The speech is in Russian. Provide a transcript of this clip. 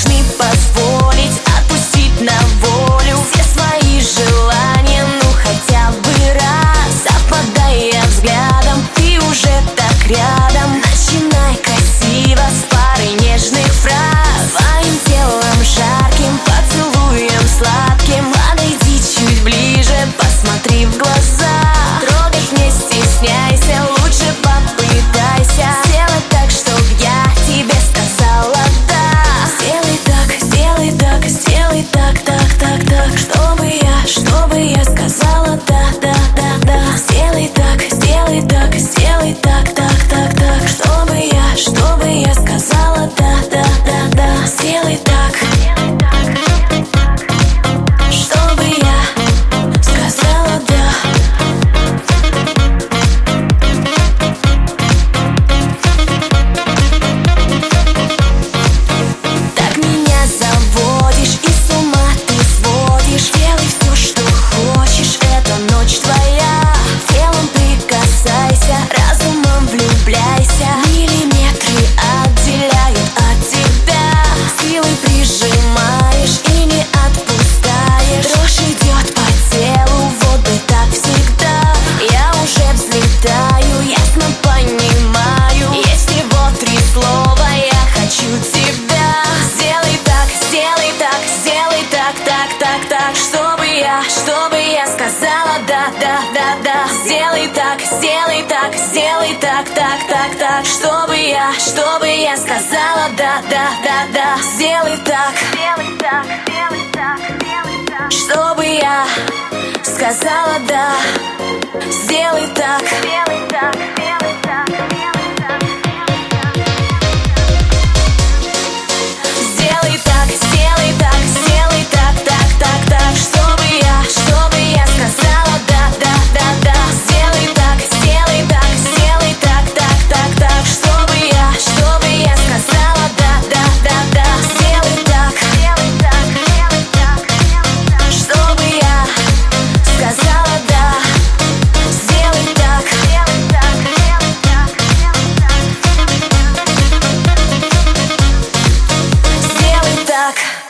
должны позволить отпустить на волю все свои желания, ну хотя бы раз. Совпадая взглядом, ты уже так рядом. Начинай красиво с пары нежных фраз. Своим телом жарким, поцелуем сладким подойди чуть ближе, посмотри в глаза. Трогать не стесняйся, лучше попытайся сделать так, чтоб я тебе сказала да. Сделай так, сделай так, сделай так, так, так, так, чтобы я сказала да, да, да, да. Сделай так, сделай так, сделай так, так, так, так, чтобы я сказала да, да, да, да. Сделай так, чтобы я сказала да. Так меня заводишь и с ума ты сводишь. Делай все, что хочешь, эта ночь твоя. Телом прикасайся, разумом влюбляйся. Миллиметры отделяют от тебя. Силой прижимаешь и не отпускаешь. Дрожь идет по телу, вот бы так всегда. Я уже взлетаю, ясно понимаю. Есть всего 3 слова, я хочу тебя. Сделай так, сделай так, сделай так, так, так, так, чтобы я сказала да, да, да, да. Сделай так, сделай так, сделай так, так, так, так, чтобы я сказала да, да, да, да. Сделай так, сделай так, сделай так, сделай так, чтобы я сказала да. Сделай так, сделай так, сделай так, сделай так. Сделай так, сделай так, сделай так, так, так, так, чтобы я сказала да, да, да, да. Сделай так, сделай так, сделай так, так, так, так, чтобы я сказала да, да, да, да. Сделай так, сделай так, сделай так, сделай так, чтобы я сказала да. Сделай так, сделай так, сделай так, сделай так. Сделай так.